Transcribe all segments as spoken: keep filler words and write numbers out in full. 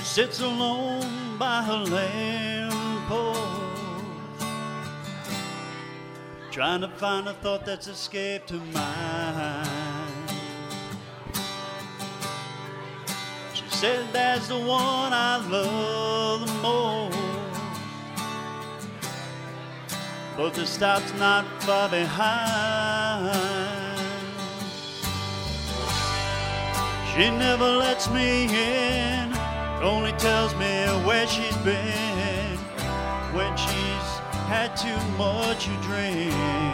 sits alone by her lamppost, trying to find a thought that's escaped her mind. She said that's the one I love the most, but the stop's not far behind. She never lets me in, only tells me where she's been when she's had too much to drink.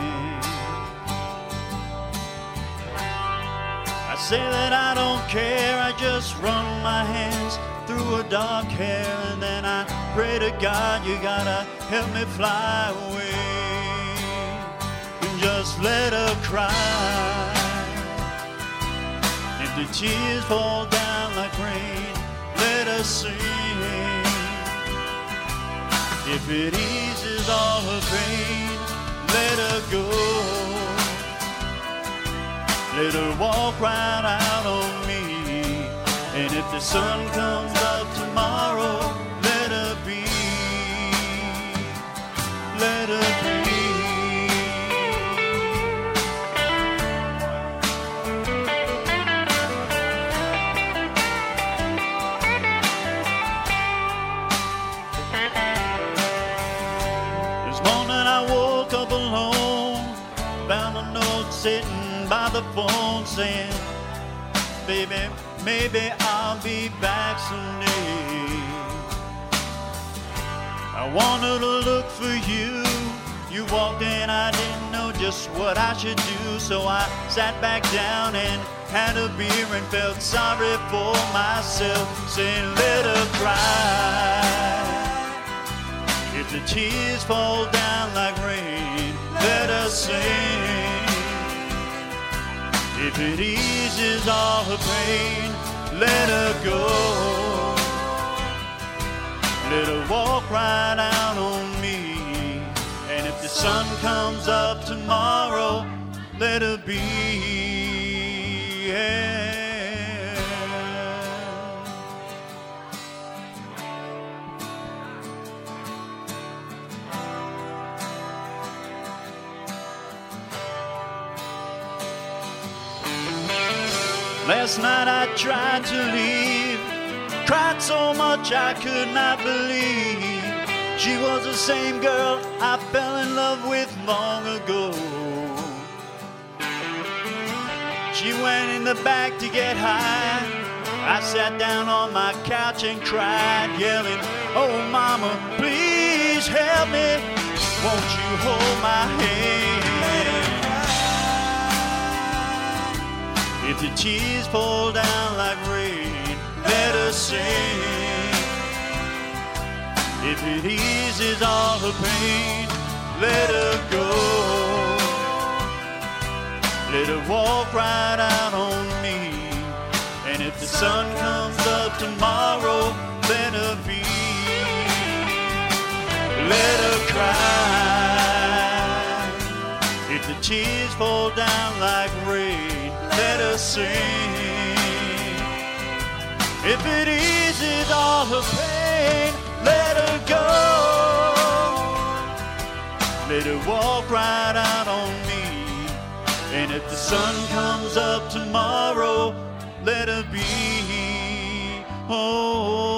I say that I don't care, I just run my hands through her dark hair, and then I pray to God, you gotta help me fly away and just let her cry. If the tears fall down like rain, let her sing. If it eases all her pain, let her go. Let her walk right out on me. And if the sun comes up tomorrow, let her be. Let her be. Sitting by the phone saying, baby, maybe I'll be back someday. I wanted to look for you. You walked in, I didn't know just what I should do, so I sat back down and had a beer and felt sorry for myself, saying let her cry. If the tears fall down like rain, let her sing. If it eases all her pain, let her go. Let her walk right out on me. And if the sun comes up tomorrow, let her be. Yeah. Last night I tried to leave, cried so much I could not believe she was the same girl I fell in love with long ago. She went in the back to get high. I sat down on my couch and cried, yelling, oh mama, please help me, won't you hold my hand? If the tears fall down like rain, let her sing. If it eases all her pain, let her go. Let her walk right out on me. And if the sun comes up tomorrow, let her be. Let her cry. If the tears fall down like rain, let her sing. If it eases all her pain, let her go. Let her walk right out on me. And if the sun comes up tomorrow, let her be. Oh.